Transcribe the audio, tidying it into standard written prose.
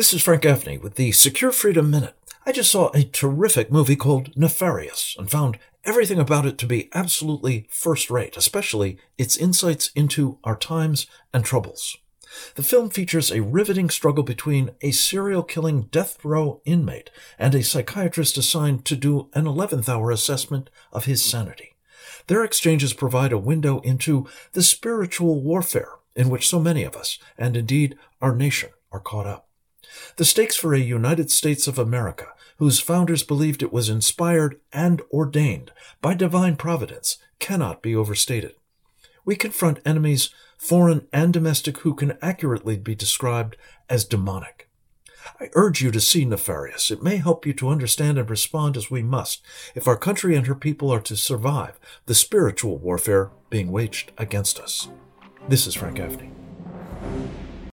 This is Frank Gaffney with the Secure Freedom Minute. I just saw a terrific movie called Nefarious and found everything about it to be absolutely first-rate, especially its insights into our times and troubles. The film features a riveting struggle between a serial-killing death row inmate and a psychiatrist assigned to do an 11th-hour assessment of his sanity. Their exchanges provide a window into the spiritual warfare in which so many of us, and indeed our nation, are caught up. The stakes for a United States of America, whose founders believed it was inspired and ordained by divine providence, cannot be overstated. We confront enemies, foreign and domestic, who can accurately be described as demonic. I urge you to see Nefarious. It may help you to understand and respond as we must if our country and her people are to survive the spiritual warfare being waged against us. This is Frank Gaffney.